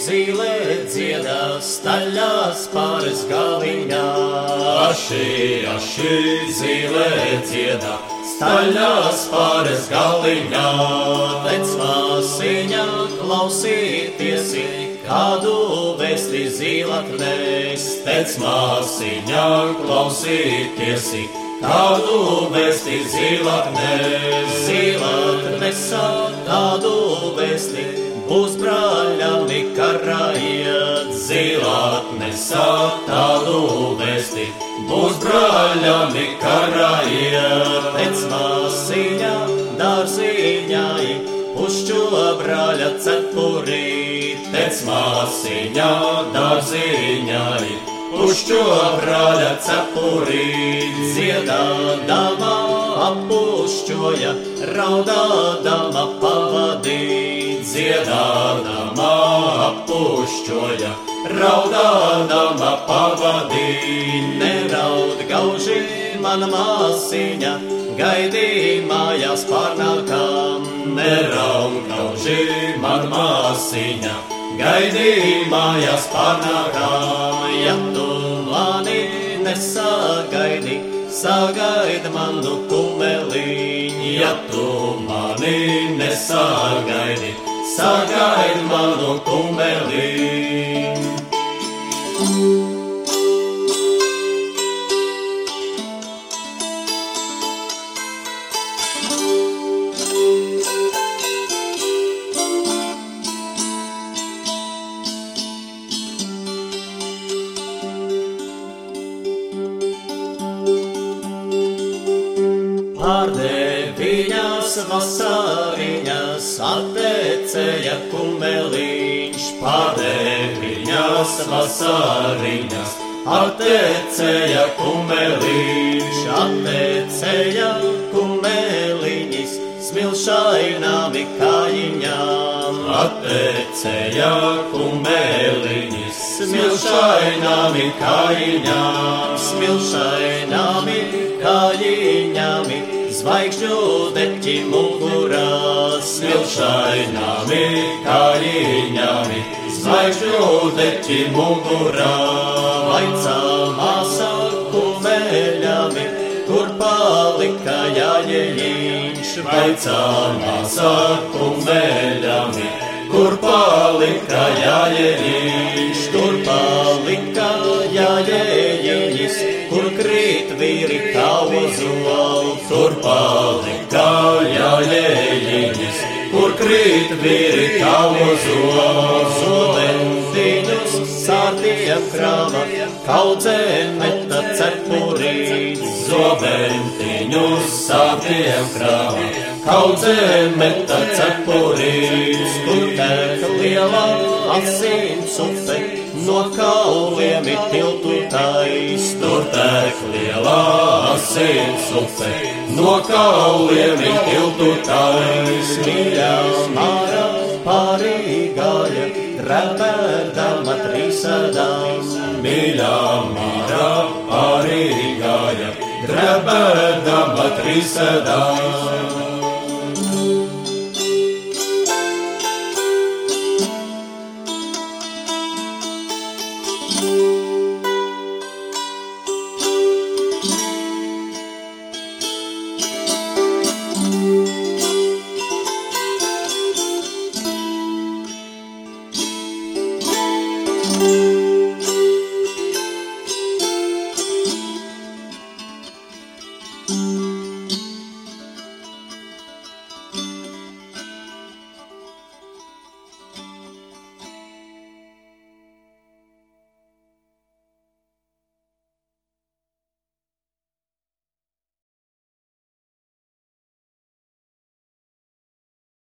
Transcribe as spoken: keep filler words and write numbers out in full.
zīle dziedā staļās pāris galiņā. Aši, aši, zīle dziedā staļās pāris galiņā. Tec māsiņa klausīties, kādu vēsti zīlatnēs. Tec māsiņa klausīties, kādu vēsti zīlatnēs. Zīlatnesā tādu vēsti būs brāļami karājiet. Zīlatnesā tādu vēsti būs brāļami karājiet. Tec māsiņa dārziņai pušķo brāļa cepurī. Tec māsiņa dārziņai pušķo brāļa cepurī. Dziedādama appušķoja, raudādama pavadī. Dziedādama appušķoja, raudādama pavadī. Neraud gauži, mana māsiņa, gaidī mājās pārnākam. Neraud gauži, mana māsiņa, gaidī mājās pārnākam. Ja tu mani nesagaidi, sagaidi manu kumeliņu. Ja tu mani nesagaidi, sagaidi manu kumeliņu. Pārdeviņas vasariņas attecēja kumeliņš. Pārdeviņas vasariņas attecēja kumeliņš. Attecēja kumeliņis smilšainām kājiņām. Attecēja kumeliņis smilšainām kājiņām. Smilšainām kājiņām, zvaigžņu deķi mugurā. Smilšainām kājiņām, zvaigžņu deķi mugurā. Vaicā māsā kumeļām, kur palika jājeļiņš. Vaicā māsā kumeļām, kur palika jājeļiņš. Tur palika jājeļiņš, kur krīt vīri kauzu. Tur palika jājeļiņš, kur krīt vīri kauzu. Zobentiņus sārtiem krāva, kaudzēm meta cepurīt. Zobentiņus sārtiem krāva, kaudzēm meta cepurīt. Tur tek lielā asins upe, no kauliem ir tiltu tais. Tur tek lielā asins upe, no kauliem ir tiltu tais. Mīļā Māra pārī gāja, drebēdama trīsēdām. Mīļā Māra pārī gāja, drebēdama trīsēdām.